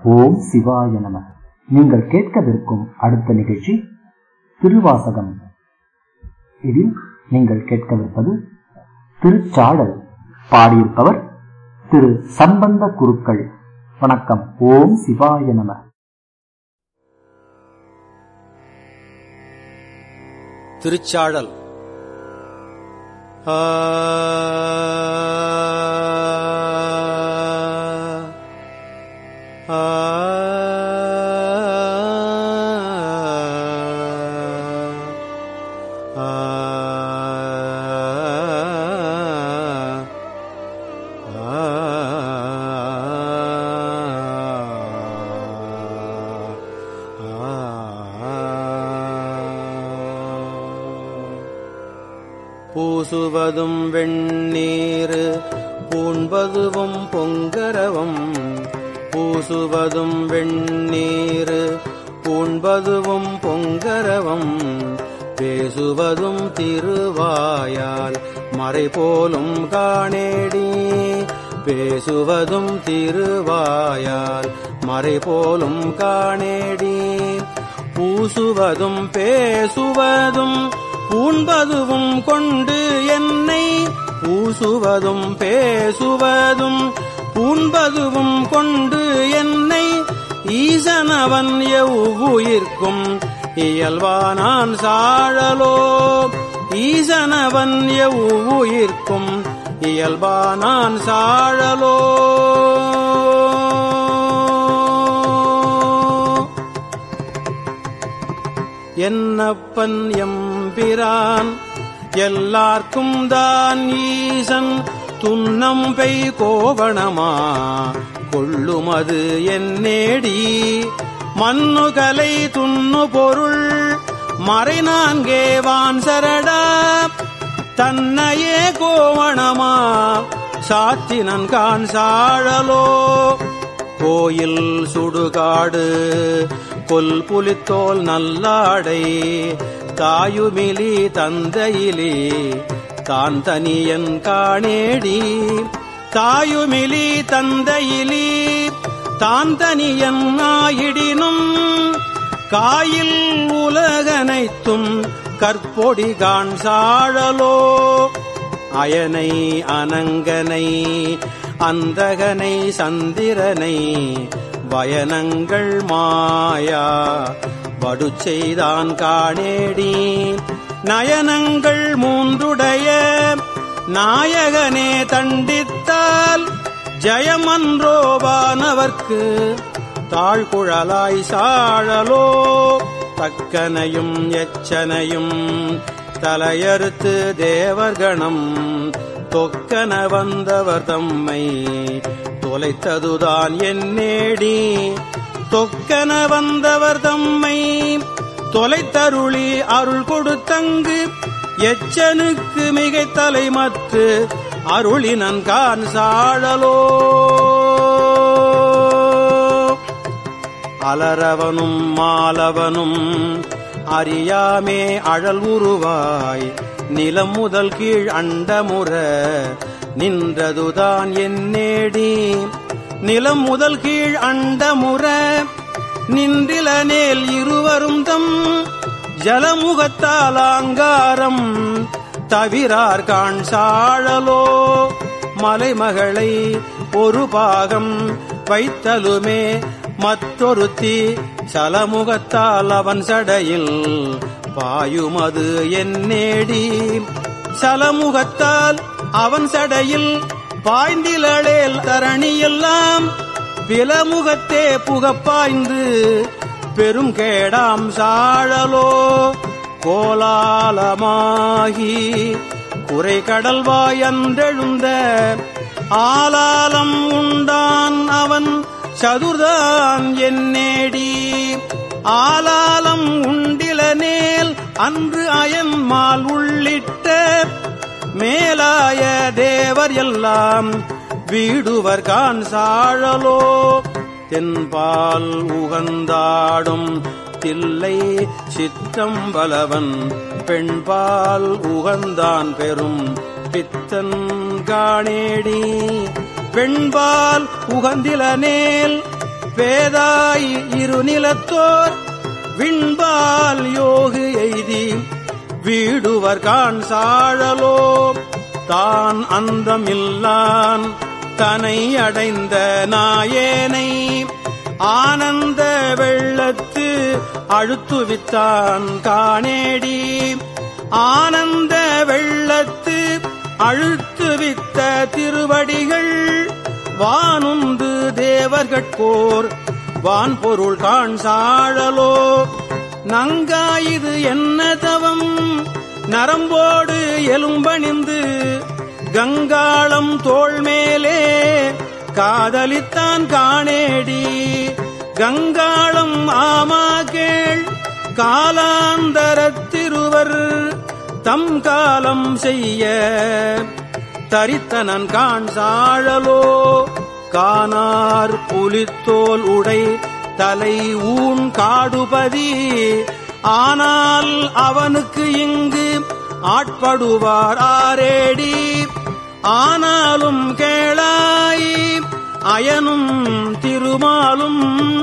ஓம் சிவாய நம. நீங்கள் கேட்கவிருக்கும் அடுத்த நிகழ்ச்சி திருவாசகம். இதில் நீங்கள் கேட்கவிருப்பது திருச்சாடல். பாடியிருப்பவர் திரு சம்பந்த குருக்கள். வணக்கம். ஓம் சிவாய நம. திருச்சாடல். பூசுவதும் வெண்ணீர் பூண்பதுவும் பொங்கரவம். பூசுவதும் வெண்ணீர் பூண்பதுவும் பொங்கரவம். பேசுவதும் திருவாயால் மறைபோலும் காணேடி. பேசுவதும் திருவாயால் மறைபோலும் காணேடி. பூசுவதும் பேசுவதும் பூண்பதுவும் கொண்டு என்னை. பூசுவதும் பேசுவதும் பூண்பதுவும் கொண்டு என்னை. ஈசனவன் எவ்வுயிர்க்கும் இயல்பானான் சாழலோ. ஈசனவன் எவ்வுயிர்க்கும் இயல்பானான் சாழலோ. என்னப்பன் எம்பிரான் எல்லார்க்கும் தான் ஈசன். துன்னம் பெய் கோவணமா கொள்ளுமது என்னேடி. மண்ணுகலை துண்ணு பொருள் மறை நான்கே வான் சரடா. தன்னையே கோவணமா சாத்தினன் கான் சாழலோ. கோயில் சுடுகாடு கொல் புலித்தோல் நல்லாடை. தாயுமிலி தந்தையிலே தான் தனியன் காணேடி. தாயுமிலி தந்தையிலே தான் தனியன் ஆயிடினும். காயில் உலகனைத்தும் கற்பொடி கான் சாழலோ. அயனை அனங்கனை அந்தகனை சந்திரனை வயனங்கள் மாயா வடு செய்தான் காணேடி. நயனங்கள் மூன்றுடைய நாயகனே தண்டித்தால் ஜயமன்றோவானவர்க்கு தாழ்குழலாய் சாழலோ. தக்கனையும் எச்சனையும் தலையறுத்து தேவர்கணம் தொக்கன வந்தவர் தம்மை தொலைத்ததுதான் என்னேடி. தொக்கன வந்தவர் தம்மை தொலைத்தருளி அருள் கொடுத்தங்கு. எச்சனுக்கு மிகை தலைமற்று அருளினன் கான் சாழலோ. அலரவனும் மாலவனும் அறியாமே அழல் உருவாய். நிலம் முதல் கீழ் அண்டமுற நின்றதுதான் என்னேடி. நிலம் முதல் கீழ் அண்டமுற நின்றிலனேல் இருவரும் தம் ஜலமுகத்தால் ஆங்காரம் தவிரார் கான் சாழலோ. மலைமகளை ஒரு பாகம் வைத்தலுமே மற்றொருத்தி சலமுகத்தால் அவன் சடையில் பாயுமது என்னேடி. சலமுகத்தால் அவன் சடையில் பாய்ந்திலளேல் தரணியெல்லாம் பிலமுகத்தே புகப்பாய்ந்து பெரும் கேடாம் சாழலோ. கோலாலமாகி குறை கடல்வாய் அன்றெழுந்த ஆலாலம் உண்டான் அவன் சதுர்தான் என்னேடி. ஆலாலம் உண்டிலனேல் அன்று அயன்மால் உள்ளிட்ட மேலாய தேவர் எல்லாம் வீடுவர் கான் சாழலோ. தென்பால் உகந்தாடும் தில்லை சிற்றம்பலவன் பெண்பால் உகந்தான் பெரும் பித்தன் காணேடி. பெண்பால் உகந்திலனேல் பேதாய் இருநிலத்தோர் விண்பால் யோகு எய்தி வீடுவர் காண் சாழலோ தான் அந்தமில்லான் தனை அடைந்த நாயேனை ஆனந்த வெள்ளத்து அழுத்துவித்தான் காணேடி ஆனந்த வெள்ளத்து அழுத்துவித்த திருவடிகள் வானுந்து தேவர்கட்கோர் வான்பொருள் காண் சாழலோ நங்காயிது என்ன தவம் நரம்போடு எலும்பணிந்து கங்காளம் தோள்மேலே காதலித்தான் காணேடி கங்காளம் ஆமா கேள் காலாந்தரத்திருவர் தம் காலம் செய்ய தரித்தனன் காண் சாழலோ கானார் புலித்தோல் உடை தலை ஊன் காடுபதி ஆனால் அவனுக்கு இங்கு ஆட்படுவார் ஆரேடி ஆனாலும் கேளாய் அயனும் திருமாலும்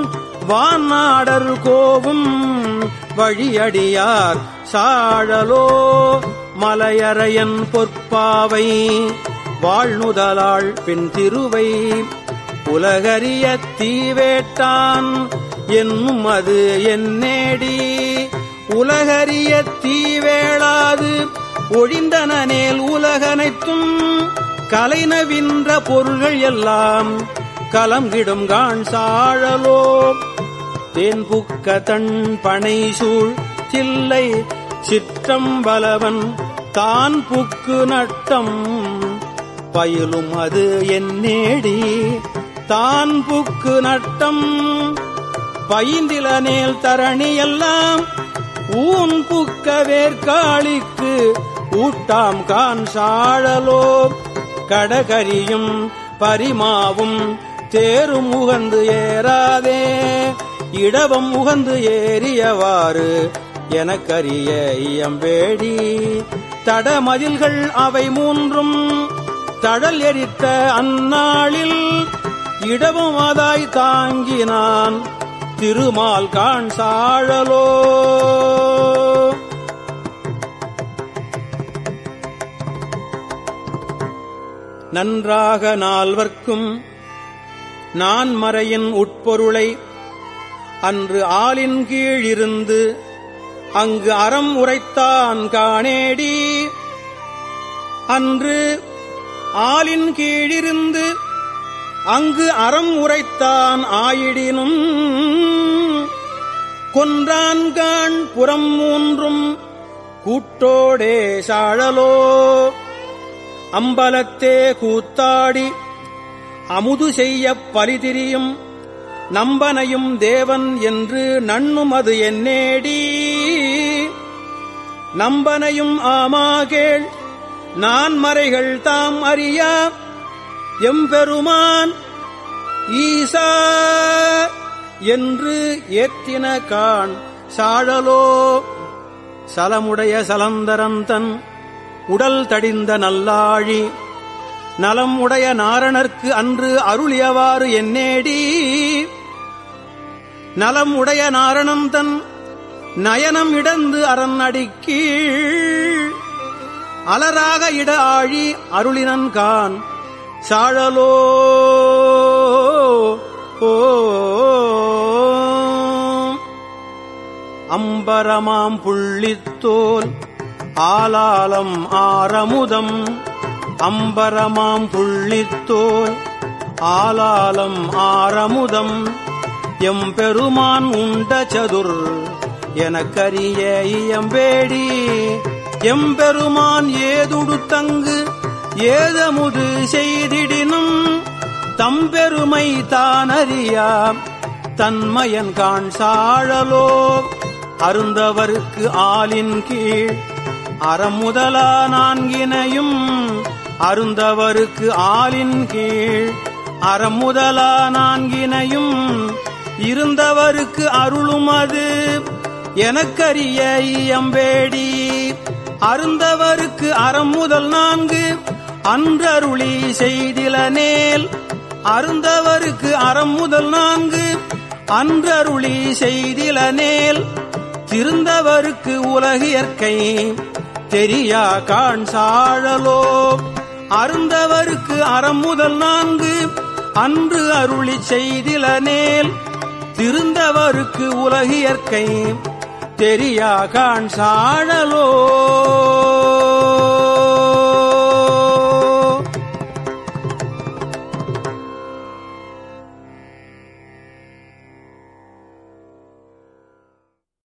வானாடர் கோவும் வழியடியார் சாழலோ மலையரையன் பொற்பாவை வாழ்நுதலாள் பின் திருவை உலகறிய தீவேட்டான் என்னும் அது என்னேடி உலகறிய தீவேளாது ஒழிந்தனேல் உலகனைத்தும் கலைநவின்ற பொருள்கள் எல்லாம் கலங்கிடும் காண் சாழலோ தேன்புக்க தன் பனை சூழ் தில்லை சிற்றம்பலவன் தான் புக்கு நட்டம் பயிலும் அது என்னேடி தான் புக்கு நட்டம் பயிந்திலனேல் தரணியெல்லாம் ஊன் புக்க வேர்காளிக்கு ஊட்டாம் காண் சாழலோ கடகரியும் பரிமாவும் தேரும் உகந்து ஏறாதே இடவம் உகந்து ஏறியவாறு எனக்கரிய இயம்பேடி தடமதில்கள் அவை மூன்றும் தடல் எரித்த அந்நாளில் இடவும் அதாய் தாங்கினான் திருமால் காண் சாழலோ நன்றாக நால்வர்க்கும் நான் மறையின் உட்பொருளை அன்று ஆலின் கீழ் இருந்து அங்கு அறம் உரைத்தான் காணேடி அன்று ஆலின் கீழிருந்து அங்கு அறம் உரைத்தான் ஆயிடினும் கொன்றான்கான் புறம் மூன்றும் கூட்டோடே சாழலோ அம்பலத்தே கூத்தாடி அமுது செய்யப் பலிதிரியும் நம்பனையும் தேவன் என்று நண்ணும் அது என்னேடி நம்பனையும் ஆமாகேள் நான் மறைகள் தாம் அறியா எம்பெருமான் ஈசா என்று ஏத்தின காண் சாழலோ சலமுடைய சலந்தரந்தன் உடல் தடிந்த நல்லாழி நலம் உடைய நாரணர்க்கு அன்று அருளியவாறு என்னேடி நலம் உடைய நாரணந்தன் நயனம் இடந்து அரண்அடிக்கீழ் அலராக இட ஆழி அருளினன்கான் சாழலோ அம்பரமாம் புள்ளித்தோல் ஆலாலம் ஆரமுதம் அம்பரமாம் புள்ளித்தோல் ஆலாலம் ஆரமுதம் எம்பெருமான் உண்ட சதுர் எனக்கரிய இயம்பேடி எம்பெருமான் ஏதுடுத்தங்கு ஏதமுது செய்திடினும் தம்பெருமை தானறியா தன்மயன் காண் சாழலோ அருந்தவருக்கு ஆலின் கீழ் அறமுதலா நான்கினையும் அருந்தவருக்கு ஆலின் கீழ் அறமுதலா நான்கினையும் இருந்தவருக்கு அருளும் அது எனக்கரிய இயம்பேடி அருந்தவருக்கு அறம் முதல் 4 அன்றருளி செய்திலனேல் அருந்தவருக்கு அறம் முதல் 4 அன்றருளி செய்திலனேல் திருந்தவருக்கு உலகியற்கை தெரியா காண் சாழலோ. அருந்தவருக்கு அறம் முதல் 4 அன்று அருளி செய்திலனேல் திருந்தவருக்கு உலகியற்கை தெரியா காண் சாழலோ.